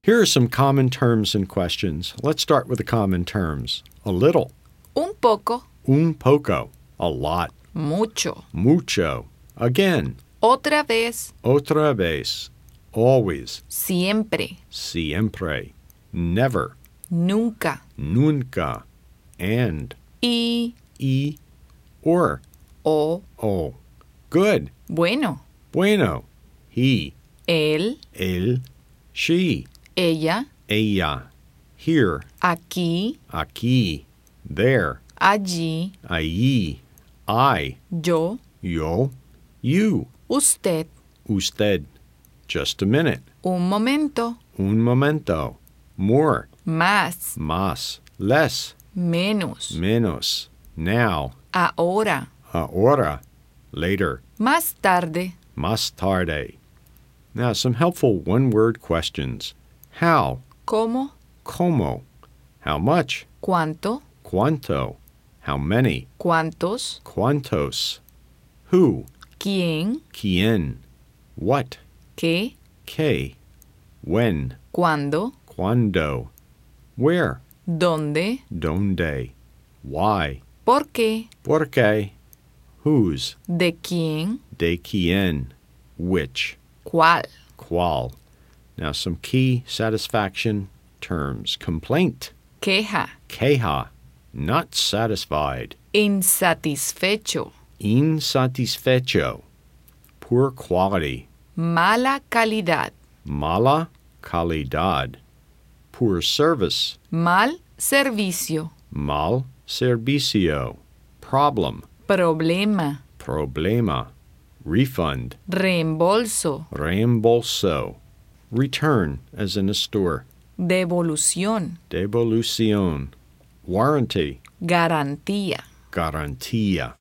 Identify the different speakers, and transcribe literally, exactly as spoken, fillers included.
Speaker 1: Here are some common terms and questions. Let's start with the common terms. A little.
Speaker 2: Un poco.
Speaker 1: Un poco. A lot.
Speaker 2: Mucho.
Speaker 1: Mucho. Again.
Speaker 2: Otra vez.
Speaker 1: Otra vez. Always.
Speaker 2: Siempre.
Speaker 1: Siempre. Never.
Speaker 2: Nunca.
Speaker 1: Nunca. And.
Speaker 2: Y.
Speaker 1: Y. Or.
Speaker 2: O.
Speaker 1: O. Good.
Speaker 2: Bueno.
Speaker 1: Bueno. He.
Speaker 2: Él.
Speaker 1: Él. She.
Speaker 2: Ella.
Speaker 1: Ella. Here.
Speaker 2: Aquí.
Speaker 1: Aquí. There.
Speaker 2: Allí.
Speaker 1: Allí. I.
Speaker 2: Yo.
Speaker 1: Yo. You.
Speaker 2: Usted.
Speaker 1: Usted. Just a minute.
Speaker 2: Un momento.
Speaker 1: Un momento. More.
Speaker 2: Más.
Speaker 1: Más. Less.
Speaker 2: Menos.
Speaker 1: Menos. Now.
Speaker 2: Ahora.
Speaker 1: Ahora. Later.
Speaker 2: Más tarde.
Speaker 1: Más tarde. Now, some helpful one-word questions. How?
Speaker 2: ¿Cómo?
Speaker 1: Como. How much?
Speaker 2: ¿Cuánto?
Speaker 1: Cuánto. How many?
Speaker 2: ¿Cuántos?
Speaker 1: Cuántos. Who?
Speaker 2: ¿Quién?
Speaker 1: ¿Quién? What?
Speaker 2: ¿Qué?
Speaker 1: ¿Qué? When?
Speaker 2: ¿Cuándo?
Speaker 1: ¿Cuándo? Where?
Speaker 2: ¿Dónde?
Speaker 1: ¿Dónde? Why?
Speaker 2: ¿Por qué?
Speaker 1: ¿Por qué? Whose?
Speaker 2: ¿De quién?
Speaker 1: ¿De quién? Which?
Speaker 2: ¿Cuál?
Speaker 1: ¿Cuál? Now some key satisfaction terms. Complaint.
Speaker 2: Queja.
Speaker 1: Queja. Not satisfied.
Speaker 2: Insatisfecho.
Speaker 1: Insatisfecho. Poor quality.
Speaker 2: Mala calidad.
Speaker 1: Mala calidad. Poor service.
Speaker 2: Mal servicio.
Speaker 1: Mal servicio. Problem.
Speaker 2: Problema.
Speaker 1: Problema. Refund.
Speaker 2: Reembolso.
Speaker 1: Reembolso. Return, as in a store.
Speaker 2: Devolución.
Speaker 1: Devolución. Warranty.
Speaker 2: Garantía.
Speaker 1: Garantía.